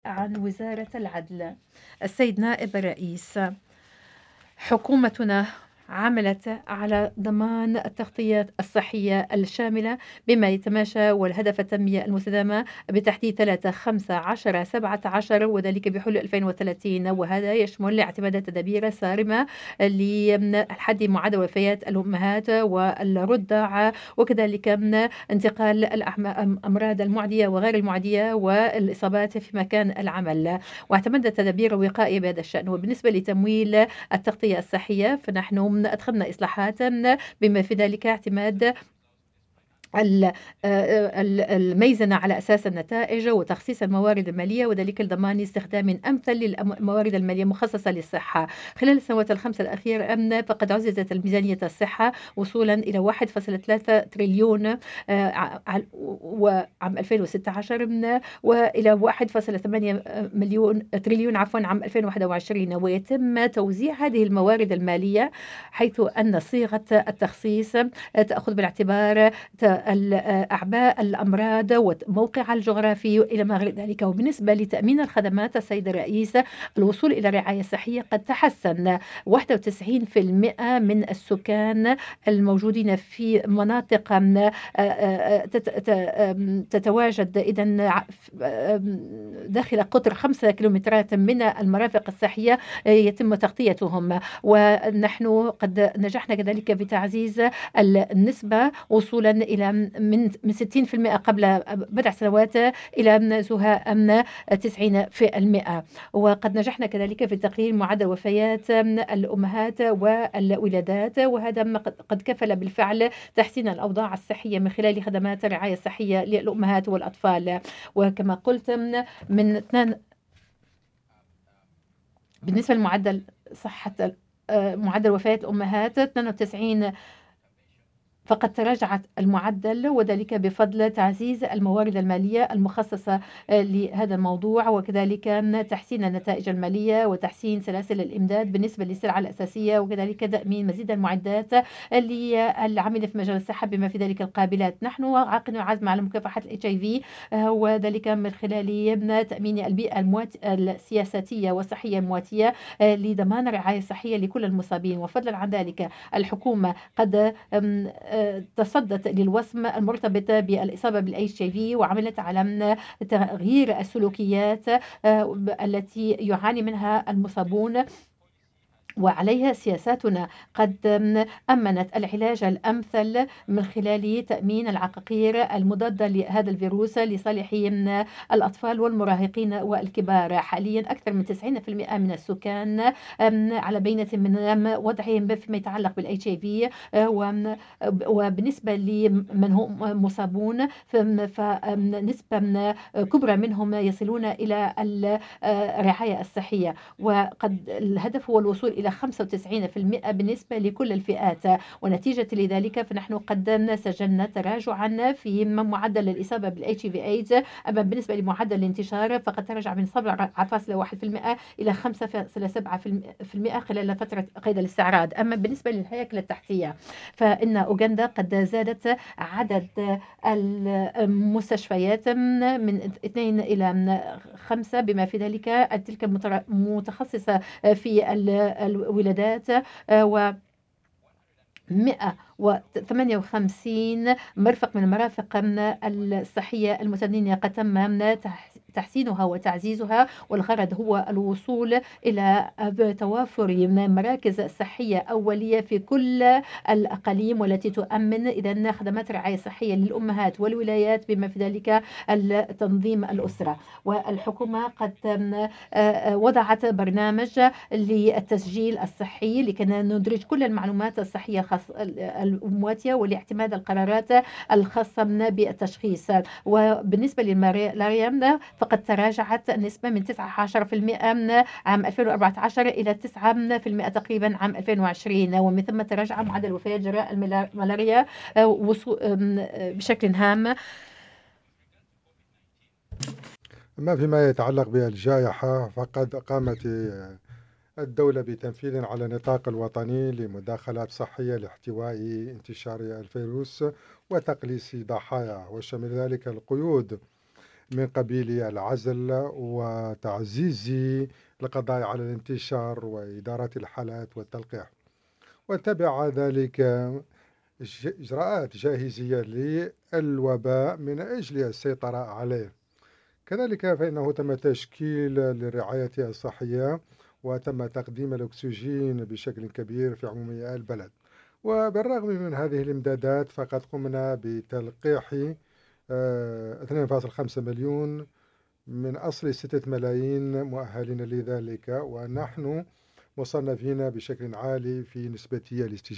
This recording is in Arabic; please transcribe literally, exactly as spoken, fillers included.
عن وزارة العدل. السيد نائب الرئيس، حكومتنا عملت على ضمان التغطية الصحية الشاملة بما يتماشى والهدف التنمية المستدامة بتحديد ثلاثة خمسة عشر سبعة عشر وذلك بحلول ألفين وثلاثين، وهذا يشمل اعتماد تدابير صارمة لحد معدل وفيات الأمهات والرضع، وكذلك انتقال الأمراض المعدية وغير المعدية والإصابات في مكان العمل، واعتمدت تدابير وقائية بهذا الشأن. وبالنسبة لتمويل التغطية الصحية فنحن أدخلنا إصلاحات بما في ذلك اعتماد الميزنة على أساس النتائج وتخصيص الموارد المالية، وذلك لضمان استخدام أمثل للموارد المالية المخصصة للصحة. خلال السنوات الخمسة الأخيرة أمن فقد عززت الميزانية الصحة وصولا إلى واحد فاصلة ثلاثة تريليون وعام ألفين وستة عشر وإلى واحد فاصلة ثمانية مليون تريليون عفوا عام ألفين وواحد وعشرين، ويتم توزيع هذه الموارد المالية حيث أن صيغة التخصيص تأخذ بالاعتبار أعباء الأمراض وموقع الجغرافي إلى ما غير ذلك. وبالنسبة لتأمين الخدمات السيد الرئيس، الوصول إلى الرعاية الصحية قد تحسن. واحد وتسعين بالمئة من السكان الموجودين في مناطق تتواجد إذن داخل قطر خمسة كيلومترات من المرافق الصحية يتم تغطيتهم، ونحن قد نجحنا كذلك بتعزيز النسبة وصولا إلى من من ستين بالمئة قبل بضع سنوات إلى نزوها تسعين بالمئة. وقد نجحنا كذلك في تقليل معدل وفيات الأمهات والولادات، وهذا قد كفل بالفعل تحسين الأوضاع الصحية من خلال خدمات الرعاية الصحية للأمهات والأطفال. وكما قلت من اثنان بالنسبة لمعدل صحة معدل وفاة الأمهات اثنين وتسعين فقد تراجعت المعدل، وذلك بفضل تعزيز الموارد المالية المخصصة لهذا الموضوع، وكذلك تحسين النتائج المالية وتحسين سلاسل الإمداد بالنسبة للسلع الأساسية، وكذلك تأمين مزيد المعدات للعمل في مجال الصحة بما في ذلك القابلات. نحن عقدنا عزم على مكافحة الاتش اي في وذلك من خلال تأمين البيئة الموات... السياساتية والصحية المواتية لضمان الرعاية الصحية لكل المصابين. وفضلا عن ذلك الحكومة قد تصدت للوصم المرتبطة بالإصابة بالإتش آي في وعملت على تغيير السلوكيات التي يعاني منها المصابون، وعليها سياساتنا قد أمنت العلاج الأمثل من خلال تأمين العقاقير المضادة لهذا الفيروس لصالح الأطفال والمراهقين والكبار. حاليا أكثر من تسعين بالمئة من السكان على بينة من وضعهم فيما يتعلق بالإتش آي في، وبالنسبة لمن هم مصابون فنسبة كبرى منهم يصلون إلى الرعاية الصحية، وقد الهدف هو الوصول إلى خمسة وتسعين بالمئة بالنسبة لكل الفئات. ونتيجة لذلك فنحن قد سجلنا تراجعا في معدل الإصابة بالإتش آي في إيدز، أما بالنسبة لمعدل الانتشار فقد تراجع من سبعة فاصلة واحد بالمئة إلى خمسة فاصلة سبعة بالمئة خلال فترة قيد الاستعراض. أما بالنسبة للهياكل التحتية فإن أوغندا قد زادت عدد المستشفيات من اثنين إلى خمسة بما في ذلك تلك المتخصصة في الولادات، و مئة وثمانية وخمسين مرفق من المرافق الصحية المتدنية قد تم تحسينها وتعزيزها، والغرض هو الوصول إلى توافر مراكز صحية أولية في كل الأقاليم والتي تؤمن إذن خدمات رعاية صحية للأمهات والولايات بما في ذلك تنظيم الأسرة. والحكومة قد وضعت برنامج للتسجيل الصحي لكي ندرج كل المعلومات الصحية المواتية ولاعتماد القرارات الخاصة بالتشخيص. وبالنسبة للملاريا فقد تراجعت النسبة من تسعة عشر بالمئة عام ألفين وأربعة عشر إلى تسعة بالمئة تقريبا عام ألفين وعشرين، ومن ثم تراجع معدل الوفاة جراء الملاريا بشكل هام. أما فيما يتعلق بالجائحة فقد قامت الدولة بتنفيذ على النطاق الوطني لمداخلات صحية لاحتواء انتشار الفيروس وتقليص ضحاياه، وشمل ذلك القيود من قبيل العزل وتعزيز القضاء على الانتشار وإدارة الحالات والتلقيح. وتبع ذلك إجراءات جاهزية للوباء من أجل السيطرة عليه. كذلك فإنه تم تشكيل للرعاية الصحية، وتم تقديم الأكسجين بشكل كبير في عموم البلد. وبالرغم من هذه الإمدادات فقد قمنا بتلقيح اثنين فاصلة خمسة مليون من أصل ستة ملايين مؤهلين لذلك، ونحن مصنفين بشكل عالي في نسبة الاستجابة.